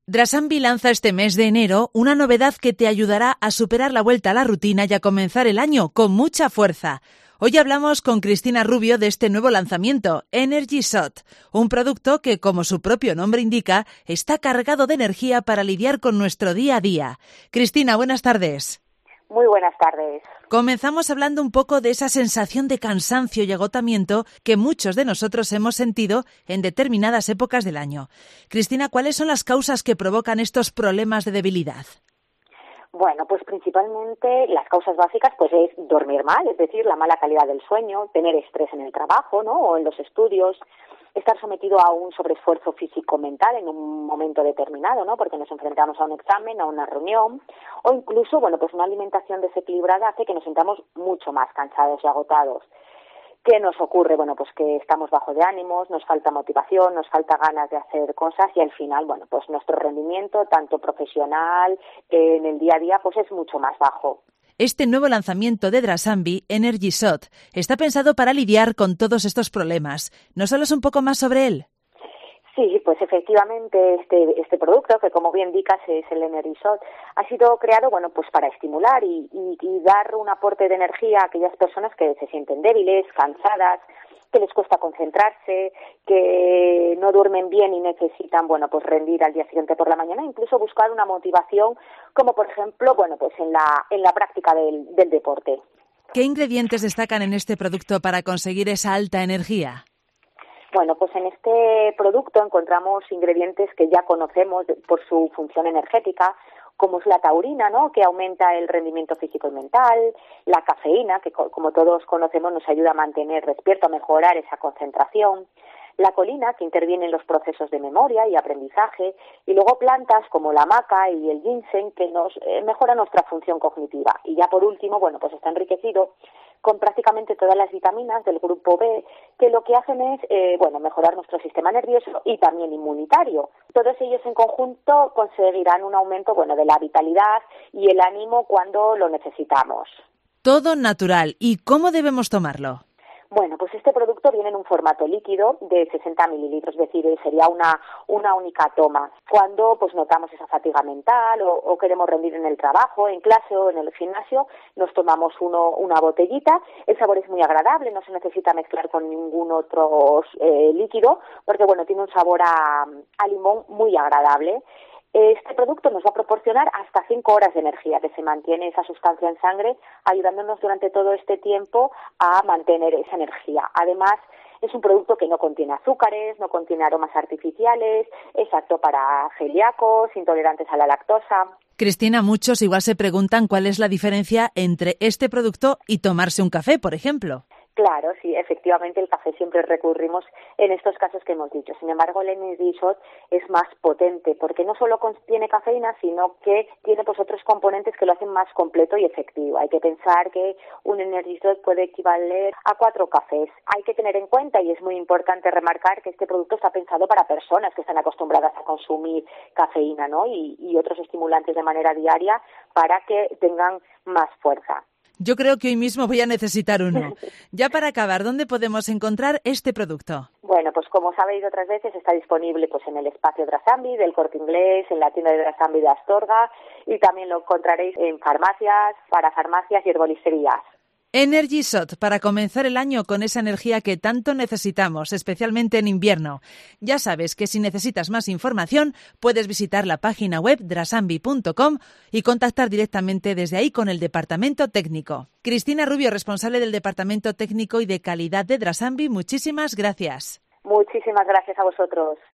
Drasambi lanza este mes de enero una novedad que te ayudará a superar la vuelta a la rutina y a comenzar el año con mucha fuerza. Hoy hablamos con Cristina Rubio de este nuevo lanzamiento, Energy Shot, un producto que, como su propio nombre indica, está cargado de energía para lidiar con nuestro día a día. Cristina, buenas tardes. Muy buenas tardes. Comenzamos hablando un poco de esa sensación de cansancio y agotamiento que muchos de nosotros hemos sentido en determinadas épocas del año. Cristina, ¿cuáles son las causas que provocan estos problemas de debilidad? Bueno, pues principalmente las causas básicas pues es dormir mal, es decir, la mala calidad del sueño, tener estrés en el trabajo, ¿no? O en los estudios, estar sometido a un sobreesfuerzo físico-mental en un momento determinado, ¿no? Porque nos enfrentamos a un examen, a una reunión, o incluso, bueno, pues una alimentación desequilibrada hace que nos sintamos mucho más cansados y agotados. ¿Qué nos ocurre? Bueno, pues que estamos bajo de ánimos, nos falta motivación, nos falta ganas de hacer cosas y al final, bueno, pues nuestro rendimiento, tanto profesional, en el día a día, pues es mucho más bajo. Este nuevo lanzamiento de Drasambi, Energy Shot, está pensado para lidiar con todos estos problemas. ¿Nos hablas un poco más sobre él? Sí, pues efectivamente este producto, que como bien indicas es el Energy Shot, ha sido creado, bueno, pues para estimular y dar un aporte de energía a aquellas personas que se sienten débiles, cansadas, que les cuesta concentrarse, que no duermen bien y necesitan, bueno, pues rendir al día siguiente por la mañana, incluso buscar una motivación, como por ejemplo, bueno, pues en la práctica del deporte. ¿Qué ingredientes destacan en este producto para conseguir esa alta energía? Bueno, pues en este producto encontramos ingredientes que ya conocemos por su función energética, como es la taurina, ¿no?, que aumenta el rendimiento físico y mental, la cafeína, que como todos conocemos nos ayuda a mantener despierto, a mejorar esa concentración, la colina, que interviene en los procesos de memoria y aprendizaje, y luego plantas como la maca y el ginseng, que nos mejoran nuestra función cognitiva. Y ya por último, bueno, pues está enriquecido con prácticamente todas las vitaminas del grupo B, que lo que hacen es, mejorar nuestro sistema nervioso y también inmunitario. Todos ellos en conjunto conseguirán un aumento, bueno, de la vitalidad y el ánimo cuando lo necesitamos. Todo natural. ¿Y cómo debemos tomarlo? Bueno, pues este producto viene en un formato líquido de 60 mililitros, es decir, sería una única toma. Cuando pues notamos esa fatiga mental o queremos rendir en el trabajo, en clase o en el gimnasio, nos tomamos una botellita. El sabor es muy agradable, no se necesita mezclar con ningún otro líquido, porque bueno, tiene un sabor a limón muy agradable. Este producto nos va a proporcionar hasta 5 horas de energía, que se mantiene esa sustancia en sangre, ayudándonos durante todo este tiempo a mantener esa energía. Además, es un producto que no contiene azúcares, no contiene aromas artificiales, es apto para celíacos, intolerantes a la lactosa. Cristina, muchos igual se preguntan cuál es la diferencia entre este producto y tomarse un café, por ejemplo. Claro, sí, efectivamente el café siempre recurrimos en estos casos que hemos dicho. Sin embargo, el Energy Shot es más potente porque no solo contiene cafeína, sino que tiene pues otros componentes que lo hacen más completo y efectivo. Hay que pensar que un Energy Shot puede equivaler a 4 cafés. Hay que tener en cuenta, y es muy importante remarcar, que este producto está pensado para personas que están acostumbradas a consumir cafeína, ¿no?, y otros estimulantes de manera diaria para que tengan más fuerza. Yo creo que hoy mismo voy a necesitar uno. Ya para acabar, ¿dónde podemos encontrar este producto? Bueno, pues como sabéis otras veces, está disponible pues en el espacio Drasambi del Corte Inglés, en la tienda de Drasambi de Astorga, y también lo encontraréis en farmacias, para farmacias y herbolisterías. Energy Shot, para comenzar el año con esa energía que tanto necesitamos, especialmente en invierno. Ya sabes que si necesitas más información, puedes visitar la página web drasambi.com y contactar directamente desde ahí con el departamento técnico. Cristina Rubio, responsable del departamento técnico y de calidad de Drasambi, muchísimas gracias. Muchísimas gracias a vosotros.